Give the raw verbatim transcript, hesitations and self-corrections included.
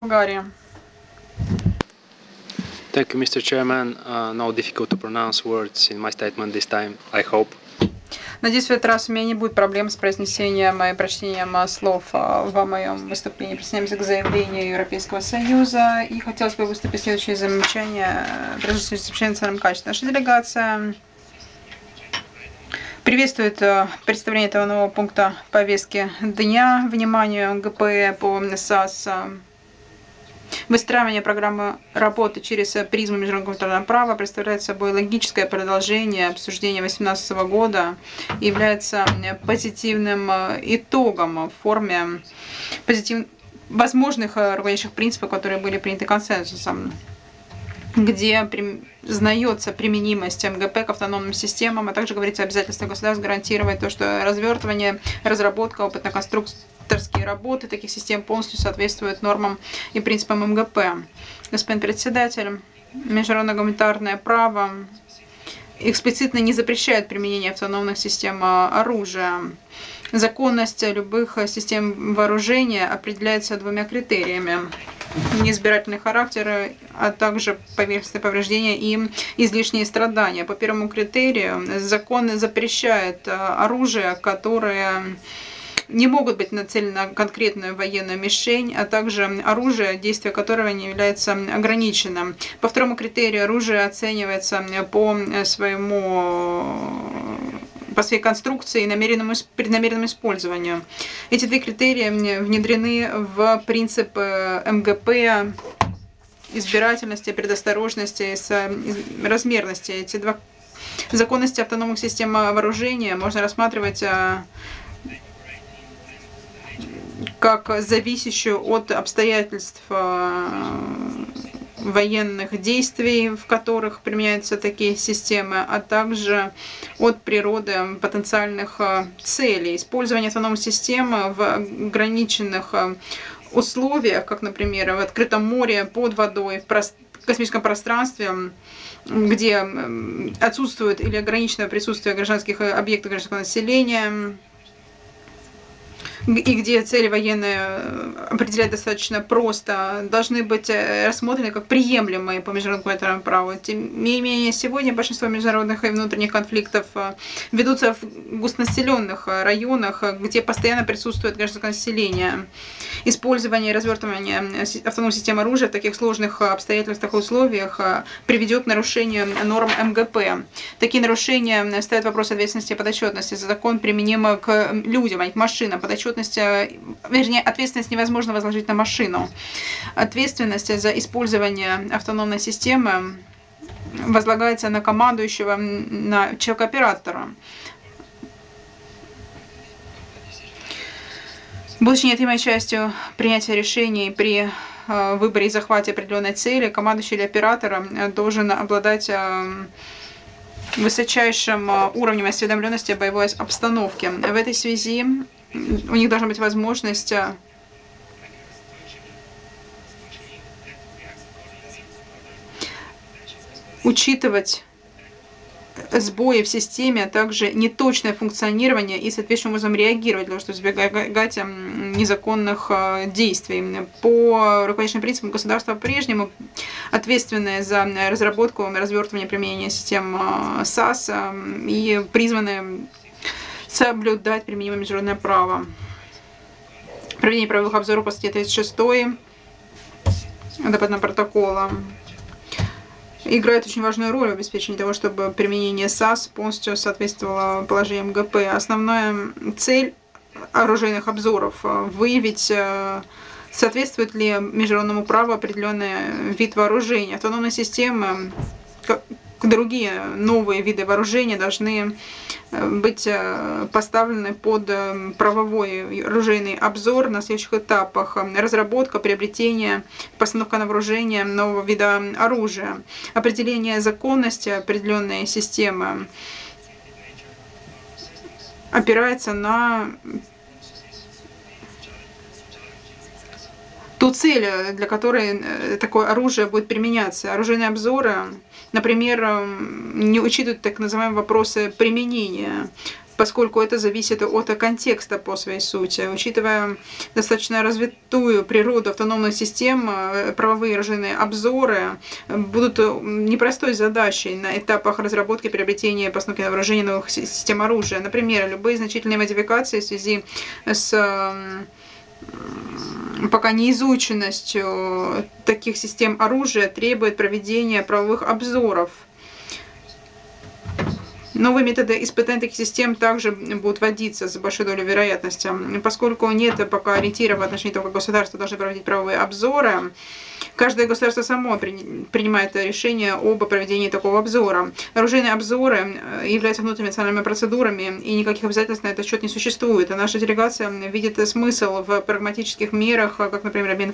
Болгария. Thank you, Mister Chairman. Uh, no difficult to pronounce words in my statement this time, I hope. Надеюсь, в этот раз у меня не будет проблем с произнесением и прочтением слов в моем выступлении. Присоединяемся к заявлению Европейского Союза. И хотелось бы выступить следующее замечание, прежде всего, в национальном качестве. Наша делегация приветствует представление этого нового пункта повестки дня. Вниманию ГП по САС. Выстраивание программы работы через призму международного гуманитарного права представляет собой логическое продолжение обсуждения две тысячи восемнадцатого года и является позитивным итогом в форме позитив... возможных руководящих принципов, которые были приняты консенсусом, где признается применимость МГП к автономным системам, а также говорится о обязательстве государств гарантировать то, что развертывание, разработка, опытно-конструкторские работы таких систем полностью соответствуют нормам и принципам МГП. Господин председатель, международное гуманитарное право эксплицитно не запрещает применение автономных систем оружия. Законность любых систем вооружения определяется двумя критериями: неизбирательный характер, а также поверхностные повреждения и излишние страдания. По первому критерию закон запрещает оружие, которое не могут быть нацелены на конкретную военную мишень, а также оружие, действие которого не является ограниченным. По второму критерию оружие оценивается по своему по своей конструкции и намеренному, преднамеренному использованию. Эти две критерии внедрены в принцип МГП, избирательности, предосторожности и размерности. Эти два законности автономных систем вооружения можно рассматривать как зависящую от обстоятельств военных действий, в которых применяются такие системы, а также от природы потенциальных целей. Использование автономной системы в ограниченных условиях, как, например, в открытом море, под водой, в космическом пространстве, где отсутствует или ограниченное присутствие гражданских объектов гражданского населения, и где цели военные определять достаточно просто, должны быть рассмотрены как приемлемые по международному гуманитарному праву. Тем не менее, сегодня большинство международных и внутренних конфликтов ведутся в густонаселенных районах, где постоянно присутствует гражданское население. Использование и развертывание автономной системы оружия в таких сложных обстоятельствах и условиях приведет к нарушению норм МГП. Такие нарушения ставят вопрос ответственности и подотчетности. Закон применим к людям, а не к машинам. Подотчетность, вернее, ответственность невозможно возложить на машину. Ответственность за использование автономной системы возлагается на командующего, на человека-оператора. Будучи неотъемлемой частью принятия решений при выборе и захвате определенной цели, командующий или оператор должен обладать высочайшим уровнем осведомленности о боевой обстановке. В этой связи у них должна быть возможность учитывать сбои в системе, а также неточное функционирование и соответствующим образом реагировать для того, чтобы избегать незаконных действий. По руководящим принципам государства по-прежнему ответственное за разработку, развертывание, применение систем САС и призваны соблюдать применимое международное право. Проведение правовых обзоров по статье тридцать шесть допытного протокола играет очень важную роль в обеспечении того, чтобы применение САС полностью соответствовало положениям МГП. Основная цель оружейных обзоров – выявить, соответствует ли международному праву определенный вид вооружения. Автономные системы, как другие новые виды вооружения, должны быть поставлены под правовой оружейный обзор на следующих этапах: разработка, приобретение, постановка на вооружение нового вида оружия, определение законности определенной системы опирается на ту цель, для которой такое оружие будет применяться. Оружейные обзоры, например, не учитывают так называемые вопросы применения. поскольку это зависит от контекста по своей сути. Учитывая достаточно развитую природу автономных систем, правовые оружейные обзоры будут непростой задачей на этапах разработки, приобретения и постановки на вооружение новых систем оружия. Например, любые значительные модификации в связи с пока не изученностью таких систем оружия требует проведения правовых обзоров. Новые методы испытания таких систем также будут вводиться с большой долей вероятности. Поскольку нет пока ориентира в отношении того, как государство должно проводить правовые обзоры, каждое государство само принимает решение об проведении такого обзора. Оружейные обзоры являются внутренними национальными процедурами, и никаких обязательств на этот счет не существует. Наша делегация видит смысл в прагматических мерах, как, например, обмен